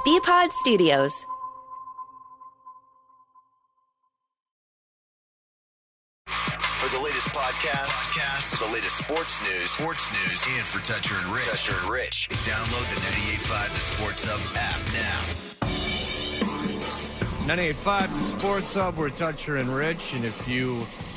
BPod Studios. For the latest podcasts, the latest sports news, and for Toucher and Rich, download the 98.5 The Sports Hub app now. 98.5 The Sports Hub, we're Toucher and Rich, and if you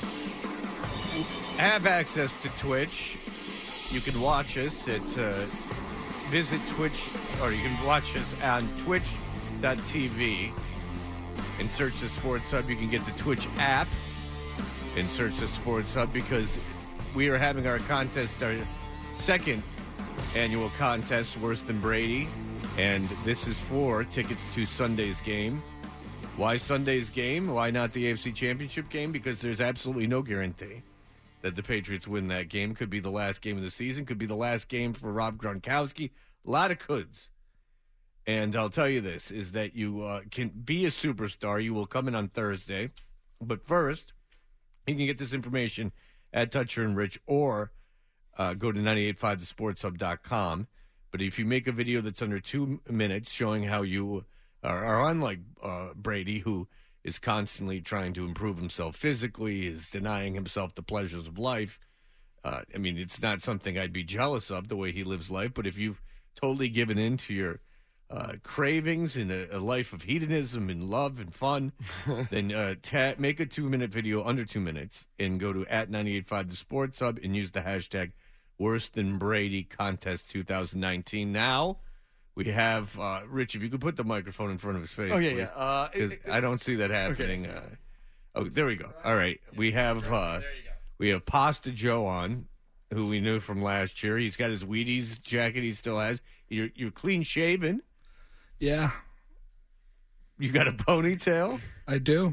have access to Twitch, you can watch us at visit Twitch, or you can watch us on twitch.tv and search the Sports Hub. You can get the Twitch app and search the Sports Hub, because we are having our contest, our second annual contest, Worse Than Brady, and this is for tickets to Sunday's game. Why Sunday's game? Why not the AFC Championship game? Because there's absolutely no guarantee that the Patriots win that game. Could be the last game of the season. Could be the last game for Rob Gronkowski. A lot of coulds. And I'll tell you this, is that you can be a superstar. You will come in on Thursday. But first, you can get this information at Toucher and Rich, or go to 985thesportshub.com. But if you make a video that's under 2 minutes showing how you are unlike Brady, who is constantly trying to improve himself physically, is denying himself the pleasures of life. I mean, it's not something I'd be jealous of, the way he lives life. But if you've totally given in to your cravings and a life of hedonism and love and fun, then make a 2-minute video under 2 minutes and go to at 98.5 The Sports Hub and use the hashtag Worse Than Brady Contest 2019. Now we have Rich. If you could put the microphone in front of his face. Oh, yeah, please, yeah. because I don't see that happening. Okay. There we go. All right, we have Pasta Joe on, who we knew from last year. He's got his Wheaties jacket he still has. You're clean shaven. Yeah. You got a ponytail? I do.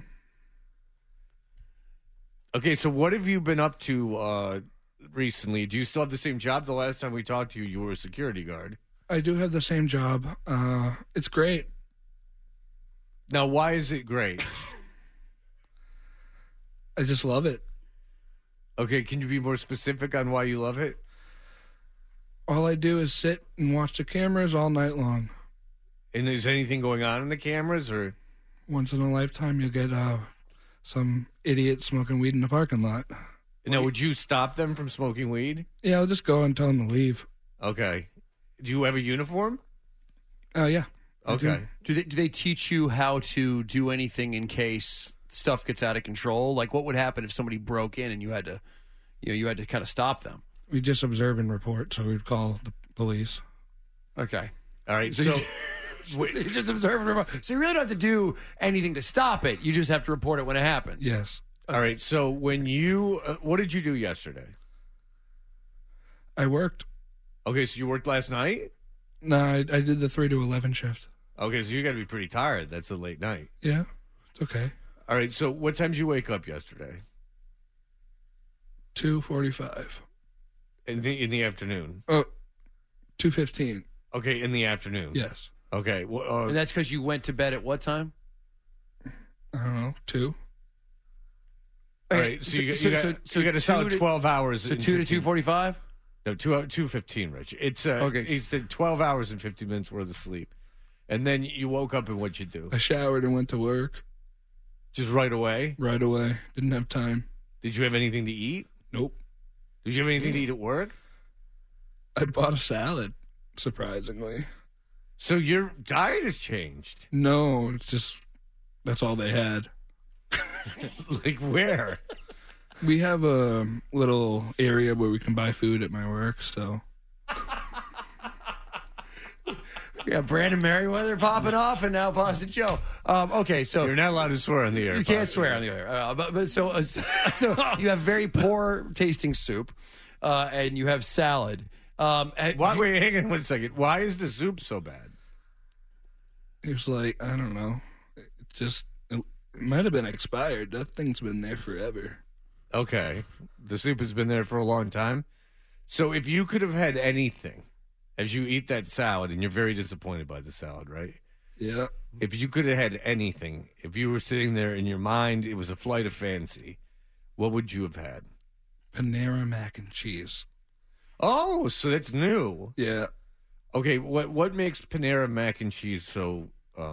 Okay, so what have you been up to recently? Do you still have the same job? The last time we talked to you, you were a security guard. I do have the same job. It's great. Now, why is it great? I just love it. Okay, can you be more specific on why you love it? All I do is sit and watch the cameras all night long. And is anything going on in the cameras, or? Once in a lifetime, you'll get some idiot smoking weed in the parking lot. Now, would you stop them from smoking weed? Yeah, I'll just go and tell them to leave. Okay. Do you have a uniform? Oh, yeah. Okay. Do they teach you how to do anything in case stuff gets out of control? Like, what would happen if somebody broke in and you had to kind of stop them? We just observe and report, so we'd call the police. Okay. All right. So you just observe and report. So you really don't have to do anything to stop it. You just have to report it when it happens. Yes. All right. So when you, what did you do yesterday? I worked. Okay, so you worked last night? No, I did the 3 to 11 shift. Okay, so you got to be pretty tired. That's a late night. Yeah, it's okay. All right, so what time did you wake up yesterday? 2:45. In the afternoon? 2:15. Okay, in the afternoon? Yes. Okay. Well, And that's because you went to bed at what time? I don't know, 2. all right, so you got a solid 12 hours. So 2 to 2:45? No, 2:15, Rich. It's It's 12 hours and 50 minutes worth of sleep. And then you woke up and what'd you do? I showered and went to work. Just right away? Right away. Didn't have time. Did you have anything to eat? Nope. Did you have anything to eat at work? I bought a salad, surprisingly. So your diet has changed. No, it's just, that's all they had. Like where? We have a little area where we can buy food at my work, so. We got Brandon Merriweather popping off, and now Pasta Joe. Okay, so You're not allowed to swear on the air. you can't swear on the air. But so you have very poor tasting soup, and you have salad. Wait, hang on 1 second. Why is the soup so bad? It was like, I don't know. It might have been expired. That thing's been there forever. Okay. The soup has been there for a long time. So if you could have had anything as you eat that salad, and you're very disappointed by the salad, right? Yeah. If you could have had anything, if you were sitting there in your mind, it was a flight of fancy, what would you have had? Panera mac and cheese. Oh, so that's new. Yeah. Okay, what makes Panera mac and cheese so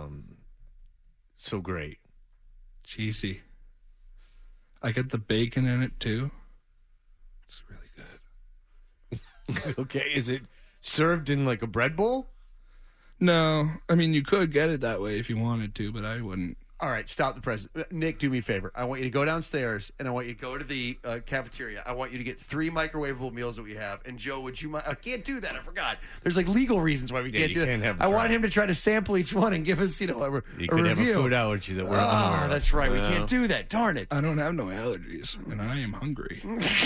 great? Cheesy. I get the bacon in it too. It's really good. Okay, is it served in like a bread bowl? No, I mean you could get it that way if you wanted to, but I wouldn't. All right, stop the press. Nick, do me a favor. I want you to go downstairs, and I want you to go to the cafeteria. I want you to get 3 microwavable meals that we have. And, Joe, would you mind? I can't do that. I forgot. There's, like, legal reasons why we can't do it. I want him to try to sample each one and give us, a review. You could have a food allergy that we're unaware of. That's right. We can't do that. Darn it. I don't have no allergies, and I am hungry.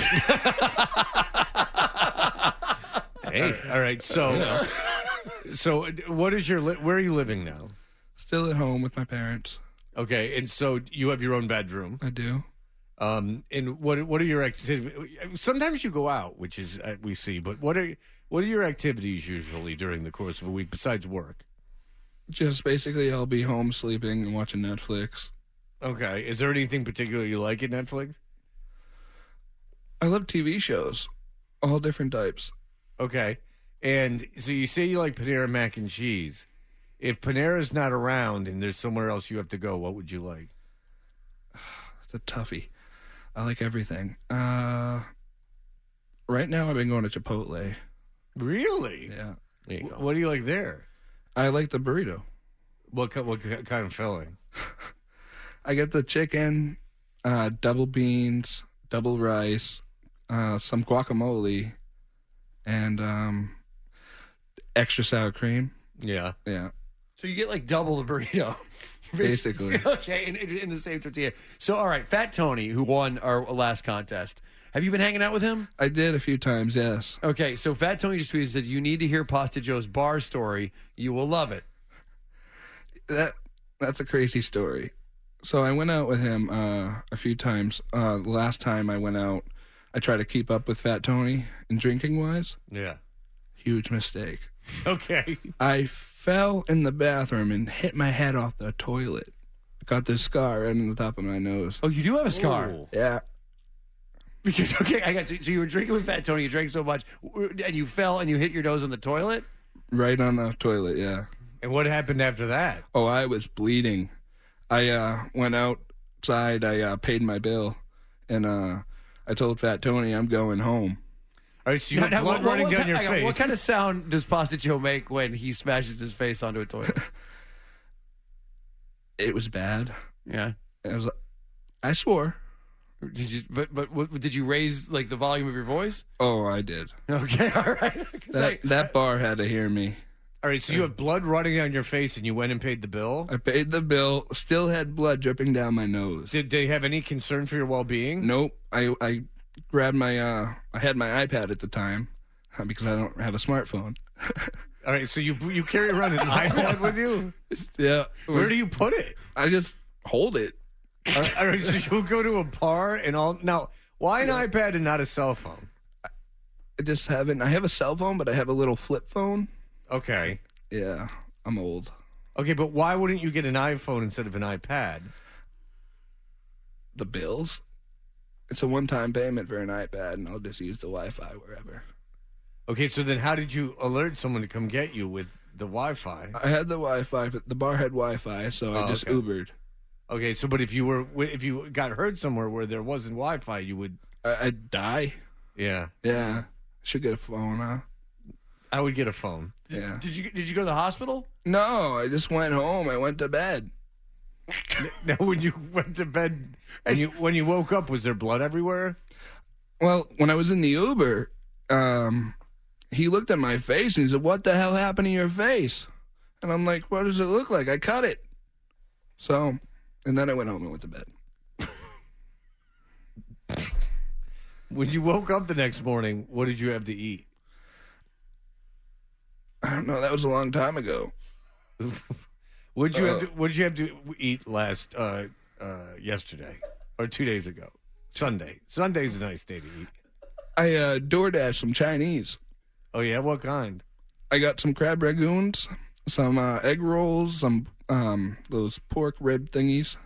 Hey, all right. So, what is where are you living now? Still at home with my parents. Okay, and so you have your own bedroom. I do. And what are your activities? Sometimes you go out, which is we see, but what are your activities usually during the course of a week besides work? Just basically, I'll be home sleeping and watching Netflix. Okay, is there anything particular you like at Netflix? I love TV shows, all different types. Okay, and so you say you like Panera mac and cheese. If Panera's not around and there's somewhere else you have to go, what would you like? It's a toughie. I like everything. Right now, I've been going to Chipotle. Really? Yeah. What do you like there? I like the burrito. What kind of filling? I get the chicken, double beans, double rice, some guacamole, and extra sour cream. Yeah. Yeah. So you get like double the burrito. Basically. Okay, in the same tortilla. So, all right, Fat Tony, who won our last contest, have you been hanging out with him? I did a few times, yes. Okay, so Fat Tony just tweeted, said, you need to hear Pasta Joe's bar story. You will love it. That's a crazy story. So I went out with him a few times. The last time I went out, I tried to keep up with Fat Tony in drinking-wise. Yeah. Huge mistake. Okay. I fell in the bathroom and hit my head off the toilet. Got this scar right on the top of my nose. Oh, you do have a scar? Ooh. Yeah. Because, okay, I got you. So you were drinking with Fat Tony, you drank so much, and you fell and you hit your nose on the toilet? Right on the toilet, yeah. And what happened after that? Oh, I was bleeding. I went outside, I paid my bill, and I told Fat Tony I'm going home. All right, so you have blood running down your face. What kind of sound does Pasta Joe make when he smashes his face onto a toilet? It was bad. Yeah. I swore. Did you? But did you raise like the volume of your voice? Oh, I did. Okay, all right. That bar had to hear me. All right, so you have blood running down your face, and you went and paid the bill? I paid the bill. Still had blood dripping down my nose. Did they have any concern for your well-being? Nope. I grabbed my I had my iPad at the time because I don't have a smartphone. All right, so you carry around an iPad with you? Yeah. Where do you put it? I just hold it. All right, so you'll go to a bar and all. Now, why an iPad and not a cell phone? I have a cell phone, but I have a little flip phone. Okay. Yeah, I'm old. Okay, but why wouldn't you get an iPhone instead of an iPad? The bills. It's a one-time payment for an iPad, and I'll just use the Wi-Fi wherever. Okay, so then how did you alert someone to come get you with the Wi-Fi? I had the Wi-Fi, but the bar had Wi-Fi, so I just Ubered. Okay, so but if you got hurt somewhere where there wasn't Wi-Fi, you would... I'd die. Yeah. Yeah. Should get a phone, huh? I would get a phone. Yeah. Did you go to the hospital? No, I just went home. I went to bed. Now, when you went to bed, when you woke up, was there blood everywhere? Well, when I was in the Uber, he looked at my face and he said, "What the hell happened to your face?" And I'm like, "What does it look like? I cut it." So, and then I went home and went to bed. When you woke up the next morning, what did you have to eat? I don't know. That was a long time ago. What did you have to eat last yesterday or 2 days ago? Sunday. Sunday's a nice day to eat. I DoorDashed some Chinese. Oh yeah, what kind? I got some crab ragoons, some egg rolls, some those pork rib thingies.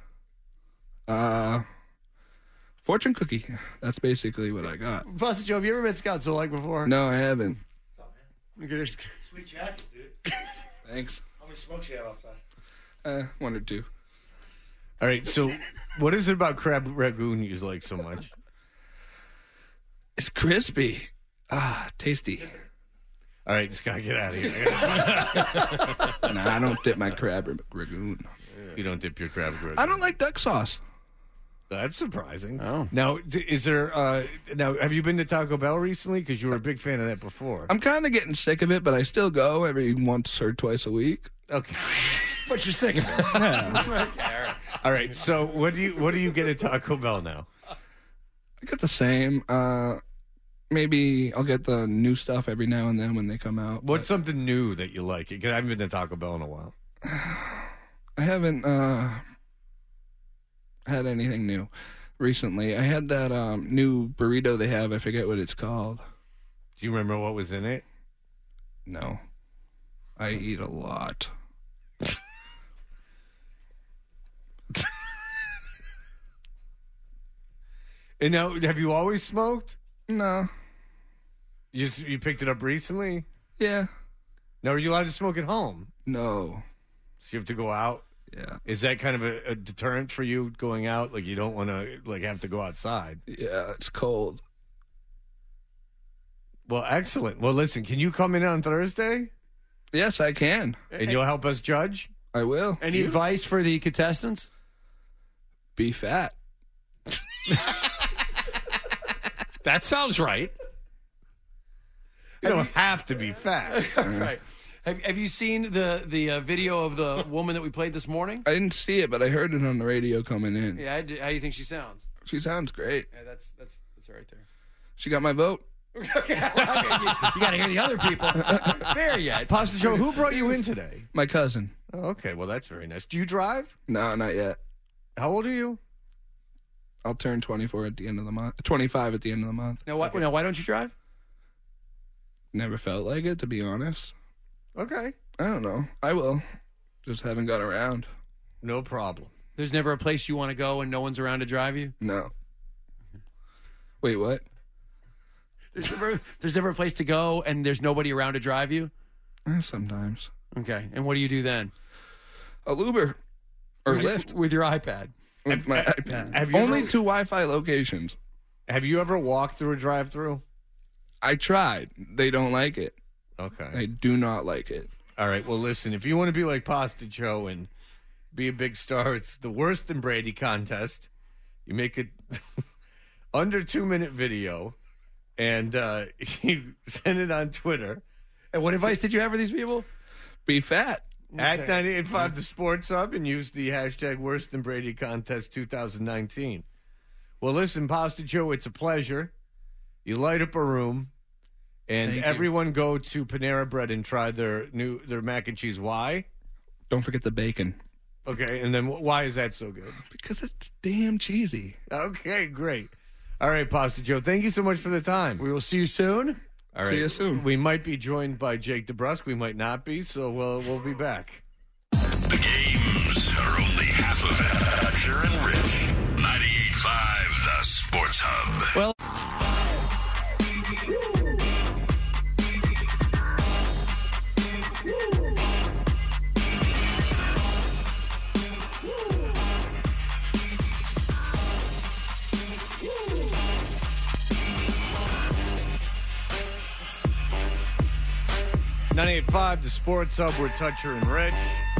Fortune cookie. That's basically what I got. Pasta Joe, have you ever met Scott Zolak before? No, I haven't. Okay, Sweet jacket, dude. Thanks. How many smokes you have outside? 1 or 2. All right, so what is it about crab ragoon you like so much? It's crispy. Tasty. All right, Scott, get out of here. Nah, I don't dip my crab ragoon. You don't dip your crab ragoon. I don't like duck sauce. That's surprising. Oh. Now, is there? Now, have you been to Taco Bell recently? Because you were a big fan of that before. I'm kind of getting sick of it, but I still go every once or twice a week. Okay. But you're sick of it. Okay, all right. All right. So, what do you get at Taco Bell now? I get the same. Maybe I'll get the new stuff every now and then when they come out. What's something new that you like? Because I haven't been to Taco Bell in a while. I haven't had anything new recently. I had that new burrito they have. I forget what it's called. Do you remember what was in it? No. I eat a lot. And now, have you always smoked? No. You picked it up recently? Yeah. Now, are you allowed to smoke at home? No. So you have to go out? Yeah. Is that kind of a deterrent for you going out? Like you don't want to have to go outside? Yeah, it's cold. Well, excellent. Well, listen, can you come in on Thursday? Yes, I can. And you'll help us judge? I will. Any advice for the contestants? Be fat. That sounds right. You don't have to be fat. Right. Have you seen the video of the woman that we played this morning? I didn't see it, but I heard it on the radio coming in. Yeah, how do you think she sounds? She sounds great. Yeah, that's her right there. She got my vote. Okay, you got to hear the other people. It's not quite fair yet. Pasta Joe, who brought you in today? My cousin. Oh, okay, well, that's very nice. Do you drive? No, not yet. How old are you? I'll turn 24 at the end of the month. 25 at the end of the month. Now, why don't you drive? Never felt like it, to be honest. Okay. I don't know. I will. Just haven't got around. No problem. There's never a place you want to go and no one's around to drive you? No. Wait, what? There's never a place to go and there's nobody around to drive you? Sometimes. Okay. And what do you do then? I'll Uber or Lyft With your iPad. with my iPad. have you Only ever- to Wi-Fi locations. Have you ever walked through a drive-through? I tried. They don't like it. Okay. They do not like it. All right. Well, listen, if you want to be like Pasta Joe and be a big star, it's the Worse Than Brady contest. You make a under 2-minute video and you send it on Twitter. And what advice did you have for these people? Be fat. At 98.5 The Sports Hub and use the hashtag Worse Than Brady Contest 2019. Well, listen, Pasta Joe, it's a pleasure. You light up a room, and Thank you. everyone go to Panera Bread and try their mac and cheese. Why? Don't forget the bacon. Okay, and then why is that so good? Because it's damn cheesy. Okay, great. All right, Pasta Joe, thank you so much for the time. We will see you soon. All right, See you soon. We might be joined by Jake DeBrusque. We might not be, so we'll be back. The games are only half of it. Dutcher and Rich. 98.5 The Sports Hub. Well, .98.5 The Sports Hub. We're Toucher and Rich.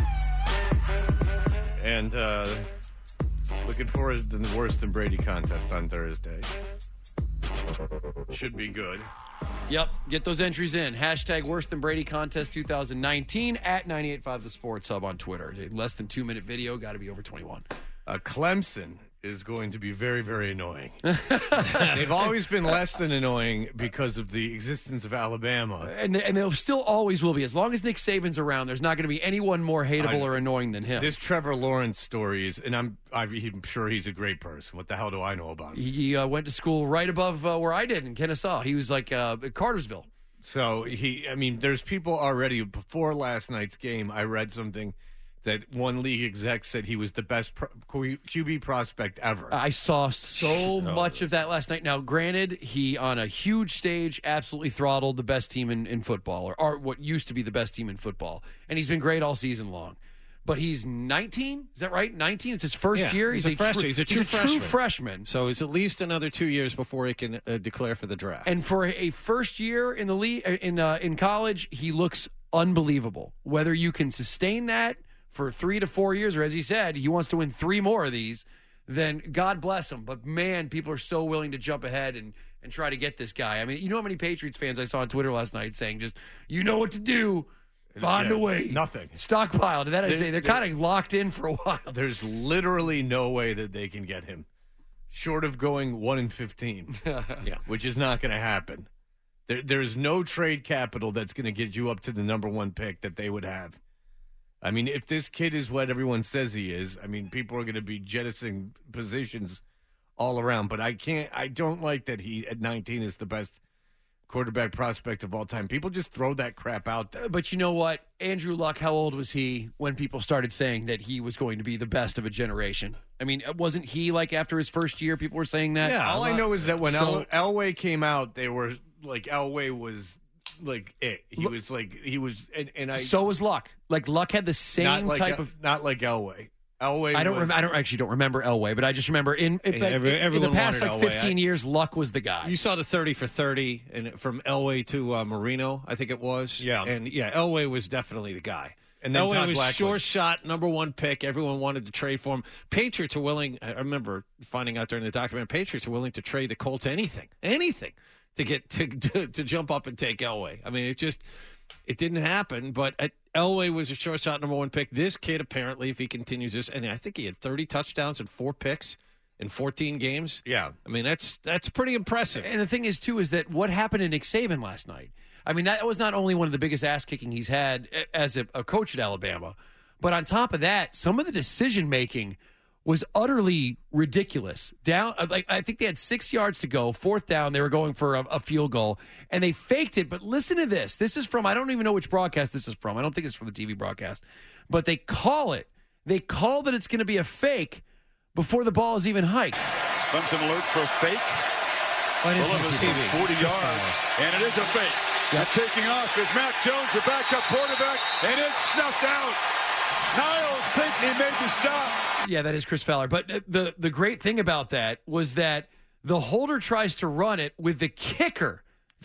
And looking forward to the Worse Than Brady contest on Thursday. Should be good. yep. Get those entries in. Hashtag Worse Than Brady Contest 2019 at 98.5 The Sports Hub on Twitter. Less than 2-minute video. Got to be over 21. Clemson is going to be very, very annoying. They've always been less than annoying because of the existence of Alabama. And they'll still always will be. As long as Nick Saban's around, there's not going to be anyone more hateable or annoying than him. This Trevor Lawrence story is, and I'm sure he's a great person. What the hell do I know about him? He went to school right above where I did in Kennesaw. He was like at Cartersville. So there's people already, before last night's game, I read something. that one league exec said he was the best QB prospect ever. I saw so much of that last night. Now, granted, he, on a huge stage, absolutely throttled the best team in football, or what used to be the best team in football. And he's been great all season long. But he's 19? Is that right? 19? It's his first year? He's a freshman. He's a true freshman. So it's at least another 2 years before he can declare for the draft. And for a first year in the league, in college, he looks unbelievable. Whether you can sustain that for 3 to 4 years, or as he said, he wants to win 3 more of these, then God bless him. But, man, people are so willing to jump ahead and try to get this guy. I mean, you know how many Patriots fans I saw on Twitter last night saying just, you know what to do. Find a way. Nothing. Stockpiled. And that I say, they're kind of locked in for a while. There's literally no way that they can get him, short of going 1-15, which is not going to happen. There's no trade capital that's going to get you up to the number 1 pick that they would have. I mean, if this kid is what everyone says he is, I mean, people are going to be jettisoning positions all around. But I don't like that he, at 19, is the best quarterback prospect of all time. People just throw that crap out there. But you know what? Andrew Luck, how old was he when people started saying that he was going to be the best of a generation? I mean, wasn't he, like, after his first year, people were saying that? Yeah, all I know is that when Elway came out, they were, like, Elway was, like, it. He was, and I... So was Luck. Like, Luck had the same type of... Not like Elway. Elway I don't remember Elway, but I just remember in the past like 15 years, Luck was the guy. You saw the 30 for 30 and from Elway to Marino, I think it was. Yeah. And, Elway was definitely the guy. And then Elway was sure shot, number 1 pick. Everyone wanted to trade for him. Patriots are willing, I remember finding out during the document, Patriots are willing to trade the Colts anything to get to jump up and take Elway. I mean, it didn't happen, but Elway was a short shot number 1 pick. This kid, apparently, if he continues this, and I think he had 30 touchdowns and 4 picks in 14 games. Yeah. I mean, that's pretty impressive. And the thing is, too, is that what happened to Nick Saban last night? I mean, that was not only one of the biggest ass-kicking he's had as a coach at Alabama, but on top of that, some of the decision-making was utterly ridiculous. I think they had 6 yards to go, 4th down. They were going for a field goal, and they faked it. But listen to this. This is from, I don't even know which broadcast this is from. I don't think it's from the TV broadcast. But they call it. They call that it's going to be a fake before the ball is even hiked. Clemson alert for fake. Williams from 40 yards, and it is a fake. Yep. And taking off is Mac Jones, the backup quarterback, and it's snuffed out. Niles Pinckney made the stop. Yeah, that is Chris Fowler. But the great thing about that was that the holder tries to run it with the kicker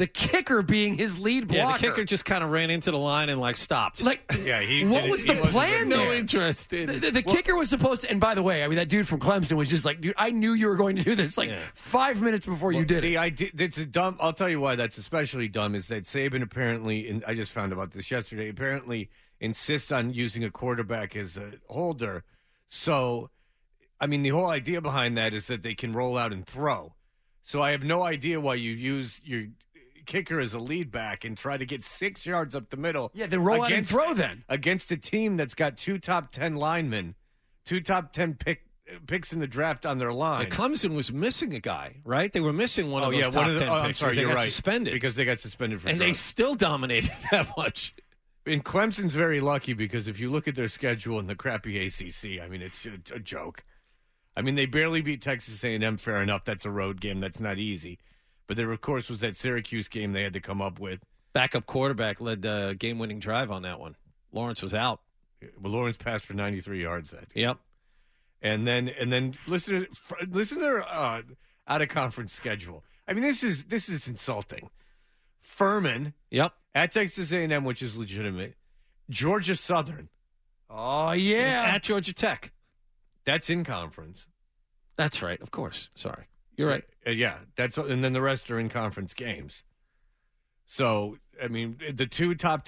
being his lead blocker. Yeah, the kicker just kind of ran into the line and, stopped. What was the plan there? No interest in it. The kicker was supposed to, and by the way, I mean, that dude from Clemson was just like, dude, I knew you were going to do this 5 minutes before you did it. It's dumb. I'll tell you why that's especially dumb is that Saban apparently, and I just found about this yesterday, apparently insists on using a quarterback as a holder. So, I mean, the whole idea behind that is that they can roll out and throw. So I have no idea why you use your kicker as a lead back and try to get 6 yards up the middle. Yeah, then roll out and throw then. Against a team that's got 2 top 10 linemen, 2 top 10 picks in the draft on their line. And Clemson was missing a guy, right? They were missing one of those top 10 picks. I'm sorry, you're right. Suspended. Because they got suspended for and drugs. They still dominated that much. And Clemson's very lucky because if you look at their schedule in the crappy ACC, I mean, it's a joke. I mean, they barely beat Texas A&M, fair enough. That's a road game. That's not easy. But there, of course, was that Syracuse game they had to come up with. Backup quarterback led the game-winning drive on that one. Lawrence was out. Well, Lawrence passed for 93 yards that day. Yep. And then listen to their out-of-conference schedule. I mean, this is insulting. Furman. Yep. At Texas A&M, which is legitimate. Georgia Southern. Oh, yeah. At Georgia Tech. That's in conference. That's right. Of course. Sorry. You're right. Yeah. And then the rest are in conference games. So, I mean, the two top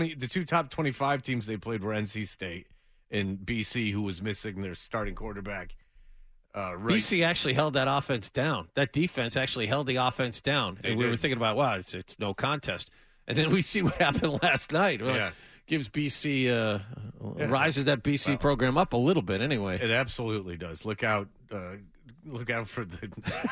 25 teams they played were NC State and BC, who was missing their starting quarterback. BC actually held that offense down. That defense actually held the offense down. And we were thinking about, wow, it's no contest. And then we see what happened last night. Yeah. gives BC rises that BC program up a little bit anyway. It absolutely does. Look out for the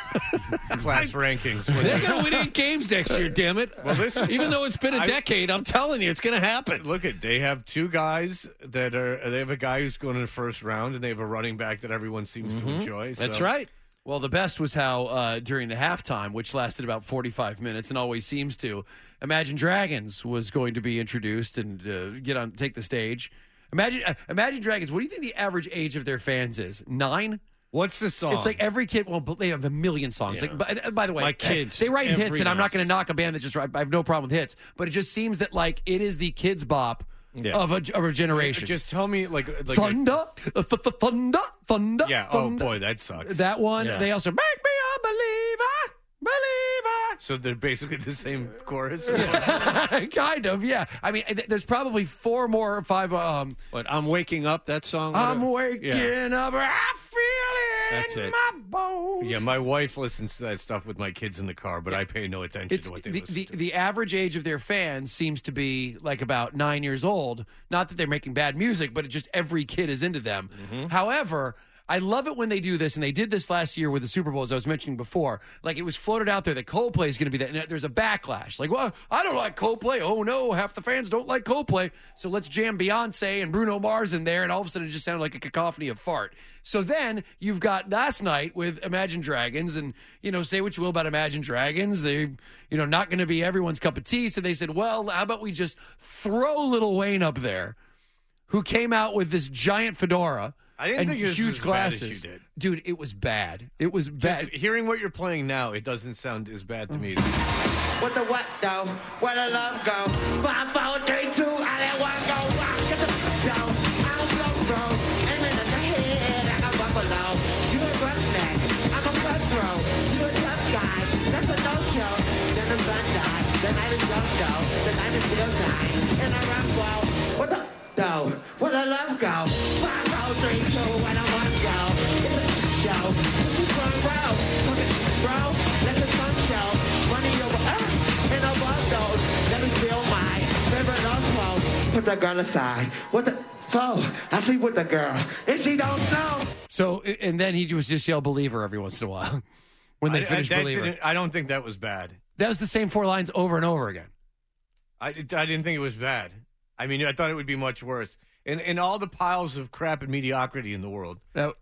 class rankings. They're going to win 8 games next year, damn it. Well, listen, even though it's been a decade, I'm telling you, it's going to happen. Look they have 2 guys they have a guy who's going in the first round, and they have a running back that everyone seems to enjoy. That's right. Well, the best was how during the halftime, which lasted about 45 minutes and always seems to, Imagine Dragons was going to be introduced and take the stage. Imagine Dragons. What do you think the average age of their fans is? 9? What's the song? It's like every kid. Well, they have a million songs. Yeah. Like, by the way, my kids, they write hits, and I'm not night. going to knock a band that just write. I have no problem with hits, but it just seems that like it is the kids' bop of a generation. Just tell me, like Thunder, Thunder, Thunder. Yeah. Thunder. Oh boy, that sucks. That one. Yeah. They also make me a believer, believer. So they're basically the same chorus. Kind of, yeah. I mean, there's probably 4 more or 5. But I'm waking up. That song. I'm waking up. I feel That's it in it. my bones. Yeah, my wife listens to that stuff with my kids in the car, but I pay no attention It's to what they listen to. the average age of their fans seems to be like about 9 years old. Not that they're making bad music, but just every kid is into them. However, I love it when they do this, and they did this last year with the Super Bowl, as I was mentioning before. Like, it was floated out there that Coldplay is going to be that, and there's a backlash. Like, well, I don't like Coldplay. Oh, no, half the fans don't like Coldplay. So let's jam Beyonce and Bruno Mars in there, and all of a sudden it just sounded like a cacophony of fart. So then you've got last night with Imagine Dragons, and, say what you will about Imagine Dragons. They're, not going to be everyone's cup of tea. So they said, well, how about we just throw Lil Wayne up there, who came out with this giant fedora. I didn't think it was huge as glasses. bad as you did. Dude, it was bad. It was bad. Just hearing what you're playing now, it doesn't sound as bad to me. What the what though? Where the love go? 5, 4, 3, 2, I let one go. Rock, get the down. I'm blow, aiming at the head like a buffalo. You a roughneck, I'm a cutthroat. You a tough guy, that's a no-show. Then the sun died, the night is gone go. The night is still time, and I rock well. What the though? Where the love go? 5, 4, 3, 2, when I want go. It's a show. You front row, bro. Let the sun show. Money over earth and above those. Let me feel my favorite unquote. Put the girl aside. What the foe? I sleep with the girl and she don't know. So, and then he was just yell "Believer" every once in a while when they finished "Believer." I don't think that was bad. That was the same 4 lines over and over again. I didn't think it was bad. I mean, I thought it would be much worse. In all the piles of crap and mediocrity in the world, that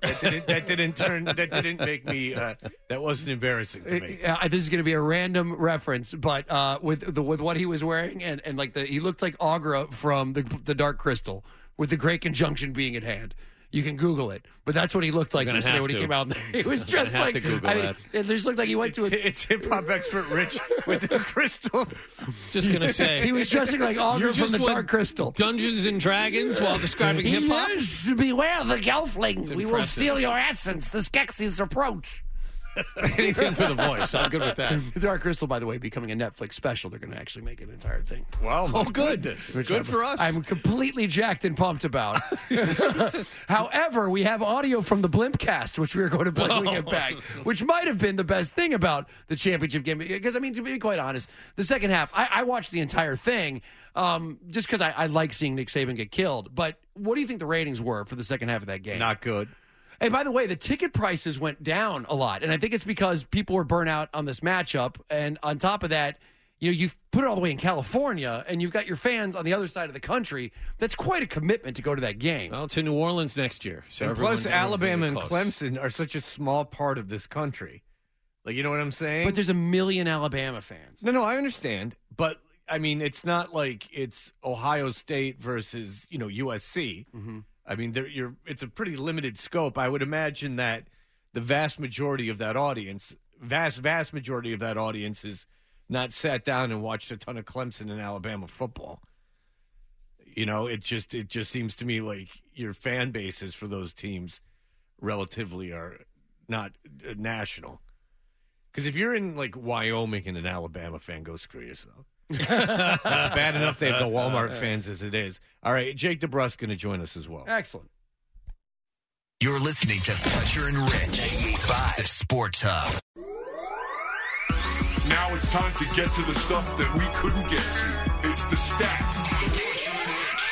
didn't make me. That wasn't embarrassing to me. This is going to be a random reference, but with what he was wearing and like he looked like Agra from the Dark Crystal, with the Great Conjunction being at hand. You can Google it, but that's what he looked like yesterday when he came out. He was dressed like it just looked like he went It's hip hop expert Rich with the crystal. Just going to say. He was dressing like Agra from the Dark Crystal. Dungeons and Dragons while describing hip hop. Yes, beware the gelfling. We will impressive. steal your essence. The Skeksis approach. Anything for the voice. I'm good with that. The Dark Crystal, by the way, becoming a Netflix special. They're going to actually make an entire thing. Wow. Oh, good. Good for us. I'm completely jacked and pumped about. However, we have audio from the Blimpcast, which we are going to play when we get back, which might have been the best thing about the championship game. Because, I mean, to be quite honest, the second half, I watched the entire thing just because I like seeing Nick Saban get killed. But what do you think the ratings were for the second half of that game? Not good. Hey, by the way, the ticket prices went down a lot, and I think it's because people were burnt out on this matchup. And on top of that, you've put it all the way in California, and you've got your fans on the other side of the country. That's quite a commitment to go to that game. Well, to New Orleans next year. So And plus, Alabama and close. Clemson are such a small part of this country. Like, you know what I'm saying? But there's a million Alabama fans. No, I understand. But, I mean, it's not like it's Ohio State versus, USC. Mm-hmm. I mean, it's a pretty limited scope. I would imagine that the vast majority of that audience is not sat down and watched a ton of Clemson and Alabama football. It just seems to me like your fan bases for those teams relatively are not national. Because if you're in like Wyoming and an Alabama fan, go screw yourself. It's bad enough they have the Walmart fans as it is. All right, Jake DeBrusque going to join us as well. Excellent. You're listening to Toucher and Rich, 88.5 The Sports Hub. Now it's time to get to the stuff that we couldn't get to. It's the Stack.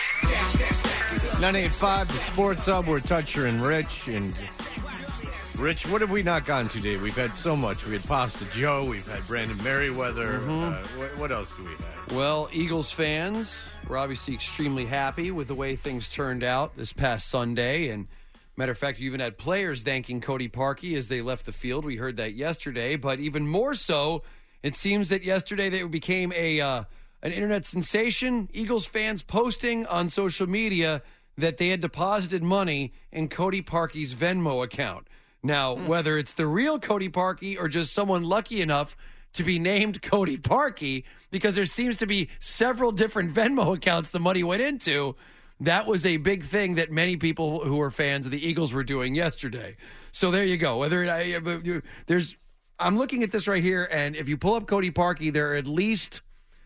98.5, the Sports Hub. We're Toucher and Rich. And Rich, what have we not gone to today? We've had so much. We had Pasta Joe. We've had Brandon Merriweather. What else do we have? Well, Eagles fans were obviously extremely happy with the way things turned out this past Sunday. And matter of fact, you even had players thanking Cody Parkey as they left the field. We heard that yesterday. But even more so, it seems that yesterday they became an internet sensation. Eagles fans posting on social media that they had deposited money in Cody Parkey's Venmo account. Now, whether it's the real Cody Parkey or just someone lucky enough to be named Cody Parkey, because there seems to be several different Venmo accounts the money went into, that was a big thing that many people who were fans of the Eagles were doing yesterday. So there you go. I'm looking at this right here, and if you pull up Cody Parkey, there are at least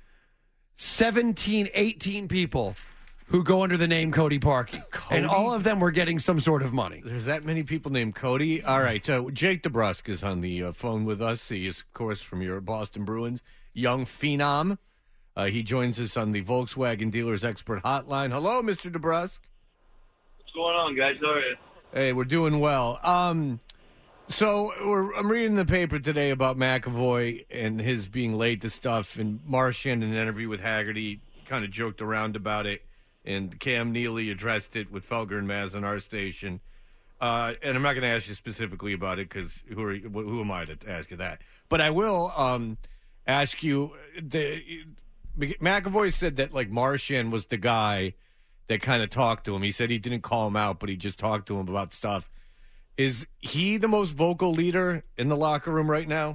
17, 18 people who go under the name Cody Parkey. And all of them were getting some sort of money. There's that many people named Cody? All right. Jake DeBrusk is on the phone with us. He is, of course, from your Boston Bruins. Young phenom. He joins us on the Volkswagen Dealers Expert Hotline. Hello, Mr. DeBrusk. What's going on, guys? How are you? Hey, we're doing well. So I'm reading the paper today about McAvoy and his being late to stuff, and Marchand in an interview with Haggerty kind of joked around about it, and Cam Neely addressed it with Felger and Maz on our station. And I'm not going to ask you specifically about it because who am I to ask you that? But I will ask you, McAvoy said that like Marchand was the guy that kind of talked to him. He said he didn't call him out, but he just talked to him about stuff. Is he the most vocal leader in the locker room right now?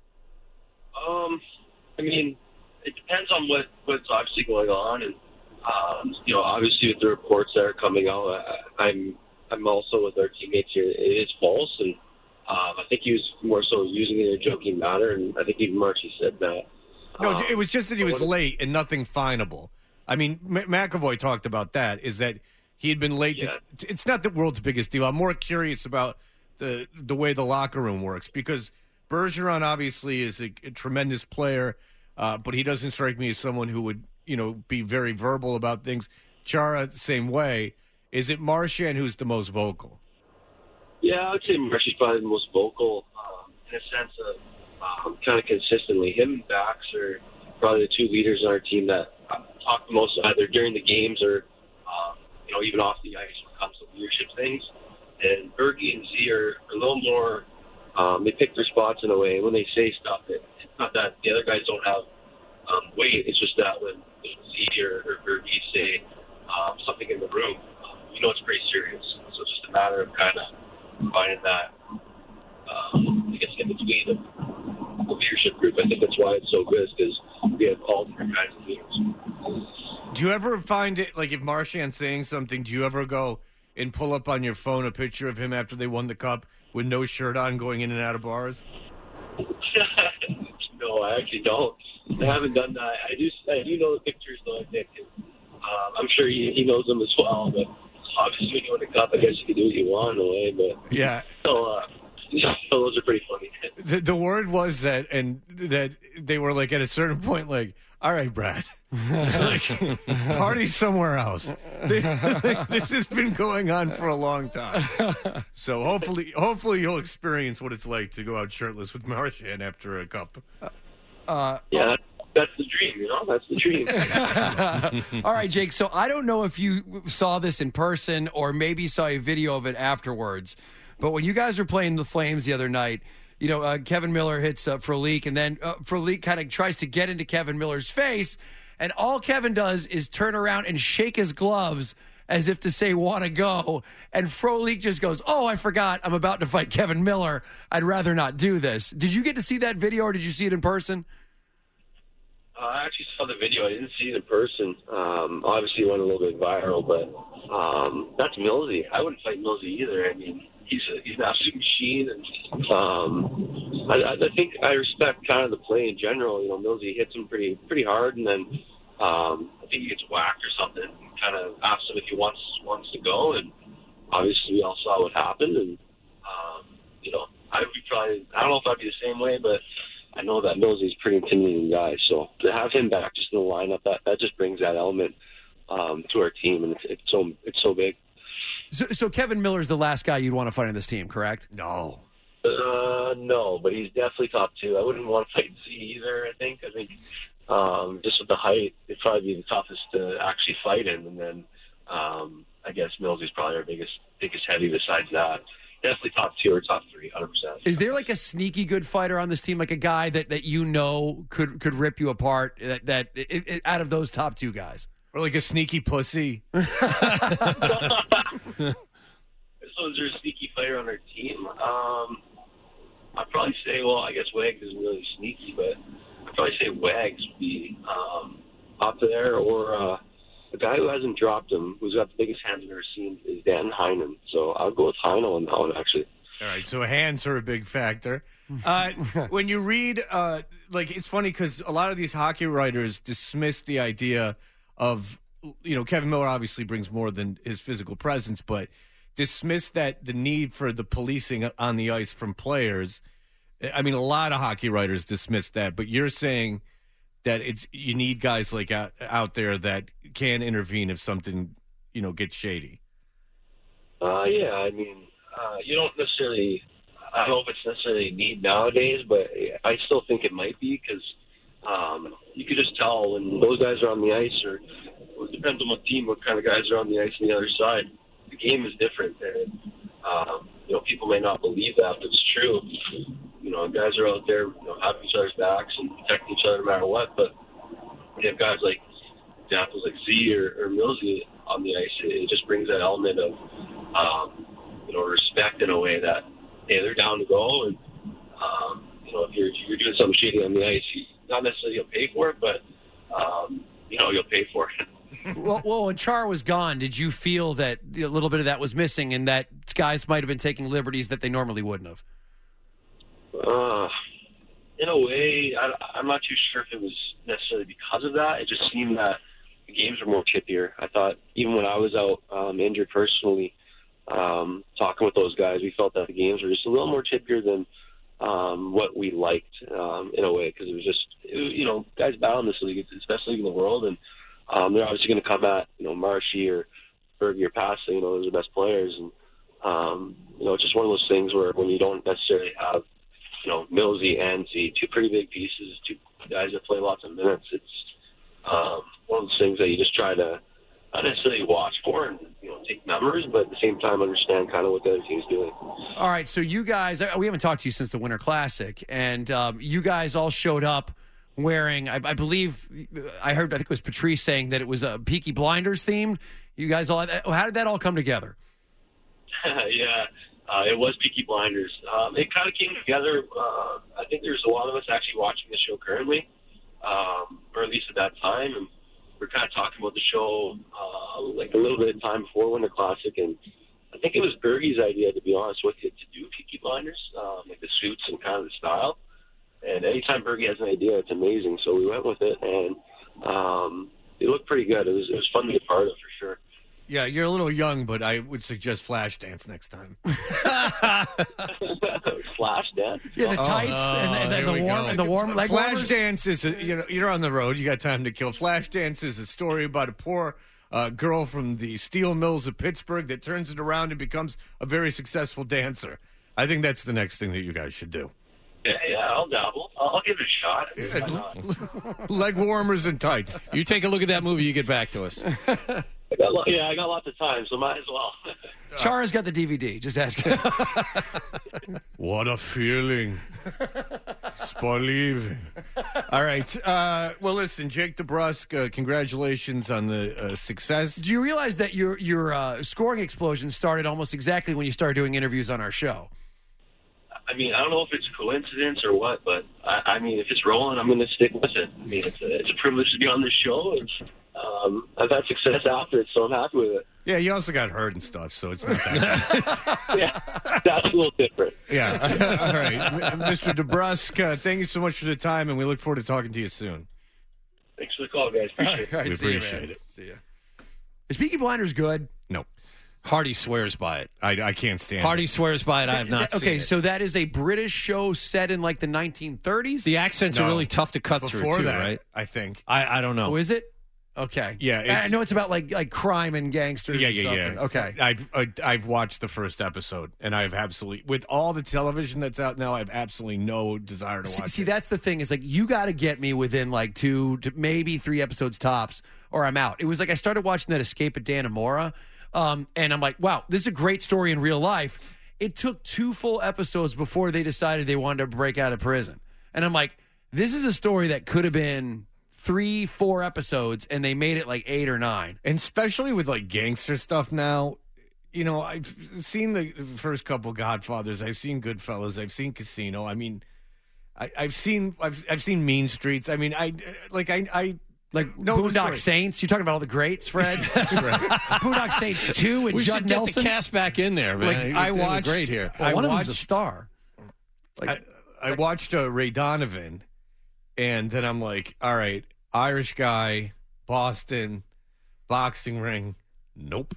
I mean, it depends on what's obviously going on, and obviously with the reports that are coming out, I'm also with our teammates here. It is false, and I think he was more so using it in a joking manner, and I think even Marchie said that. No, it was just that he was late and nothing finable. I mean, McAvoy talked about that, is that he had been late. Yeah. It's not the world's biggest deal. I'm more curious about the way the locker room works, because Bergeron obviously is a tremendous player, but he doesn't strike me as someone who would, be very verbal about things. Chara, the same way. Is it Marchand who's the most vocal? Yeah, I would say Marchand's probably the most vocal in a sense of kind of consistently. Him and Bax are probably the two leaders on our team that talk the most either during the games or even off the ice when it comes to leadership things. And Bergie and Z are a little more, they pick their spots in a way. When they say stuff, it's not that the other guys don't have weight. It's just that when Z or Bergie say something in the room, it's pretty serious. So it's just a matter of kind of finding that, in between the leadership group. I think that's why it's so good, because we have all different kinds of leaders. Do you ever find it, like if Marchand's saying something, do you ever go and pull up on your phone a picture of him after they won the Cup with no shirt on going in and out of bars? No, I actually don't. I haven't done that. I do know the pictures, though, I think. I'm sure he knows them as well, but obviously when you win the Cup, I guess you can do what you want in a way, but yeah. So those are pretty funny. The word was that they were like at a certain point, like, all right, Brad, like, party somewhere else. This has been going on for a long time. So hopefully you'll experience what it's like to go out shirtless with Marchand after a Cup. Yeah. That's the dream, That's the dream. All right, Jake. So I don't know if you saw this in person or maybe saw a video of it afterwards, but when you guys were playing the Flames the other night, Kevin Miller hits Frolik, and then Frolik kind of tries to get into Kevin Miller's face, and all Kevin does is turn around and shake his gloves as if to say, want to go, and Frolik just goes, oh, I forgot, I'm about to fight Kevin Miller. I'd rather not do this. Did you get to see that video, or did you see it in person? I actually saw the video. I didn't see it in person. Obviously, it went a little bit viral, but that's Millsy. I wouldn't fight Millsy either. I mean, he's an absolute machine, and I think I respect kind of the play in general. Millsy hits him pretty hard, and then I think he gets whacked or something. And kind of asks him if he wants to go, and obviously we all saw what happened. And I don't know if I'd be the same way, but I know that Millsy's a pretty intimidating guy. So to have him back just in the lineup, that just brings that element to our team, and it's so big. So Kevin Miller's the last guy you'd want to fight on this team, correct? No. No, but he's definitely top 2. I wouldn't want to fight Z either. I think just with the height, it'd probably be the toughest to actually fight him, and then I guess Millsy's probably our biggest heavy. Besides that, definitely top 2 or top 3, 100%. Is there like a sneaky good fighter on this team, like a guy that you know could rip you apart? That out of those top 2 guys, or like a sneaky pussy? So is there a sneaky player on our team? I'd probably say, well, I guess Wags isn't really sneaky, but I'd probably say Wags would be up there, or the guy who hasn't dropped him, who's got the biggest hands I've ever seen, is Dan Heinen. So I'll go with Heinen on that one, actually. All right, so hands are a big factor. When you read, it's funny because a lot of these hockey writers dismiss the idea of, Kevin Miller obviously brings more than his physical presence, but dismiss that the need for the policing on the ice from players. I mean, a lot of hockey writers dismiss that, but you're saying that you need guys like out there that can intervene if something, gets shady. Yeah, I mean, you don't necessarily, I don't know if it's necessarily a need nowadays, but I still think it might be, because you could just tell when those guys are on the ice, or it depends on what team, what kind of guys are on the ice on the other side. The game is different, and people may not believe that, but it's true. Guys are out there, having each other's backs and protecting each other no matter what. But when you have guys like examples like Z or Millsy on the ice, it just brings that element of respect in a way that, hey, they're down to go, and if you're doing something shady on the ice, not necessarily you'll pay for it, but you'll pay for it. Well, when Char was gone, did you feel that a little bit of that was missing, and that guys might have been taking liberties that they normally wouldn't have? In a way, I'm not too sure if it was necessarily because of that. It just seemed that the games were more chippier. I thought even when I was out injured personally, talking with those guys, we felt that the games were just a little more chippier than what we liked in a way, because it was just, guys battling this league. It's the best league in the world, and they're obviously going to come at, Marshy or Bergie or Pasta, those are the best players. And, it's just one of those things where when you don't necessarily have, Millsy and Z, 2 pretty big pieces, 2 guys that play lots of minutes, it's one of those things that you just try to not necessarily watch for and, take numbers, but at the same time understand kind of what the other team's doing. All right, so you guys, we haven't talked to you since the Winter Classic, and you guys all showed up wearing, I believe, I think it was Patrice saying that it was a Peaky Blinders themed. You guys all, how did that all come together? Yeah, it was Peaky Blinders. It kind of came together. I think there's a lot of us actually watching the show currently, or at least at that time, and we're kind of talking about the show like a little bit of time before Winter Classic, and I think it was Bergie's idea, to be honest with you, to do Peaky Blinders, like the suits and kind of the style. And anytime Bergie has an idea, it's amazing. So we went with it, and it looked pretty good. It was fun to be a part of, for sure. Yeah, you're a little young, but I would suggest Flashdance next time. Flashdance? Yeah, the tights and the warm leg warmers. Flashdance is, you're on the road. You got time to kill. Flashdance is a story about a poor girl from the steel mills of Pittsburgh that turns it around and becomes a very successful dancer. I think that's the next thing that you guys should do. Yeah, I'll dabble. I'll give it a shot. Leg warmers and tights. You take a look at that movie, you get back to us. I got lots of time, so might as well. Chara's got the DVD. Just ask him. What a feeling. Spalive. All right. Well, listen, Jake DeBrusk, congratulations on the success. Do you realize that your scoring explosion started almost exactly when you started doing interviews on our show? I mean, I don't know if it's coincidence or what, but I mean, if it's rolling, I'm going to stick with it. I mean, it's a privilege to be on this show, and I've had success after it, so I'm happy with it. Yeah, you also got hurt and stuff, so it's not that bad. Yeah, that's a little different. Yeah. All right. Mr. DeBrusk, thank you so much for the time, and we look forward to talking to you soon. Thanks for the call, guys. Appreciate it. We appreciate it. See ya. Is Peaky Blinders good? No. Hardy swears by it. I can't stand Hardy it. swears by it. I have not seen it. Okay, so that is a British show set in like the 1930s? The accents are really tough to cut Before through, too, that, right? I think. I don't know. Oh, is it? Okay. Yeah, And I know it's about like crime and gangsters. Yeah, and yeah, stuff. yeah. Okay. I've watched the first episode, and I've absolutely, with all the television that's out now, I have absolutely no desire to watch See, it. that's the thing is like you got to get me within like 2 to maybe 3 episodes tops, or I'm out. It was like I started watching that Escape at Dannemora, and I'm like, wow, this is a great story in real life. It took 2 full episodes before they decided they wanted to break out of prison, and I'm like, this is a story that could have been 3-4 episodes, and they made it like 8 or 9. And especially with like gangster stuff now, you know, I've seen the first couple Godfathers, I've seen Goodfellas, I've seen Casino. I mean, I've seen Mean Streets. I mean, like Boondock Saints. You're talking about all the greats, Fred. That's right. Boondock Saints 2 and We Judd should get Nelson. the cast back in there, man. Like, You're I doing watched- great here. Well, one of them's a watched- star. I watched Ray Donovan, and then I'm like, all right, Irish guy, Boston, boxing ring. Nope.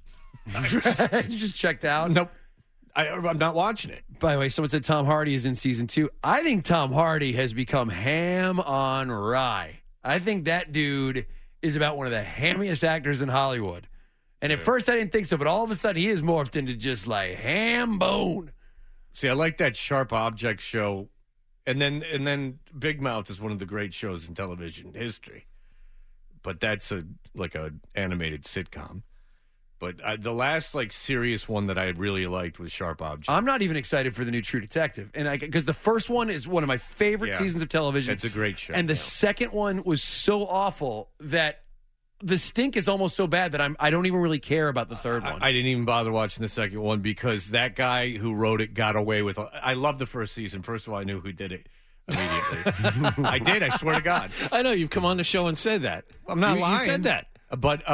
You just checked out. Nope. I'm not watching it. By the way, someone said Tom Hardy is in season 2. I think Tom Hardy has become ham on rye. I think that dude is about one of the hammiest actors in Hollywood. And at first I didn't think so, but all of a sudden he is morphed into just like ham bone. See, I like that Sharp Object show, and then Big Mouth is one of the great shows in television history. But that's like a animated sitcom. But the last like serious one that I really liked was Sharp Object. I'm not even excited for the new True Detective, and because the first one is one of my favorite seasons of television. It's a great show. And the second one was so awful that the stink is almost so bad that I don't even really care about the third one. I didn't even bother watching the second one because that guy who wrote it got away with. I loved the first season. First of all, I knew who did it immediately. I did. I swear to God. I know you've come on the show and said that. I'm not lying. You said that, but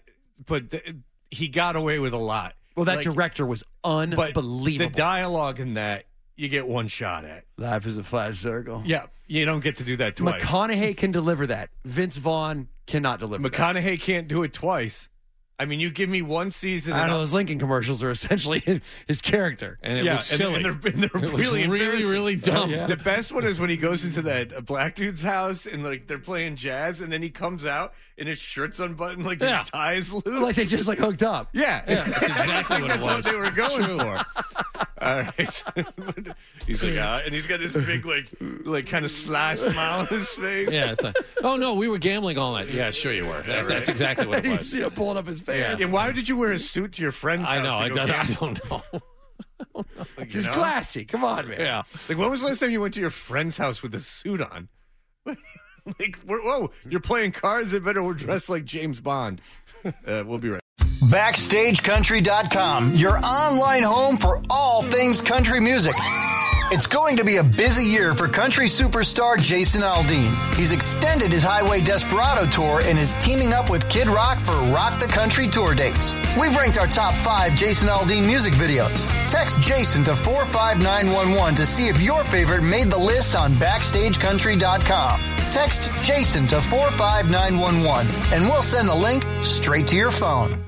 he got away with a lot. Well, that Like, director was unbelievable. The dialogue in that you get one shot at. Life is a flat circle. Yeah, you don't get to do that twice. McConaughey can deliver that. Vince Vaughn cannot deliver that. McConaughey can't do it twice. I mean, you give me one season. I don't know. Those Lincoln commercials are essentially his character. and it was silly. And they're It was really embarrassing. really dumb. Yeah. The best one is when he goes into that black dude's house and like they're playing jazz, and then he comes out and his shirt's unbuttoned, like Yeah. his tie is loose. Like they just like hooked up. yeah, That's exactly what it That's what was. they were going for. All right. He's like, and he's got this big, like kind of sly smile on his face. Yeah. It's like, oh no, we were gambling all night. Yeah, sure you were. That's exactly what it And was. he's pulling up his pants. And why did you wear a suit to your friend's I house? know. to go I gamble? don't know. Like, He's you know? classy. Come on, man. Yeah. Like, when was the last time you went to your friend's house with a suit on? Like, whoa, you're playing cards? It better we're dressed like James Bond. We'll be right back. BackstageCountry.com, your online home for all things country music. It's going to be a busy year for country superstar Jason Aldean. He's extended his Highway Desperado tour and is teaming up with Kid Rock for Rock the Country tour dates. We've ranked our top 5 Jason Aldean music videos. Text Jason to 45911 to see if your favorite made the list on BackstageCountry.com. Text Jason to 45911 and we'll send the link straight to your phone.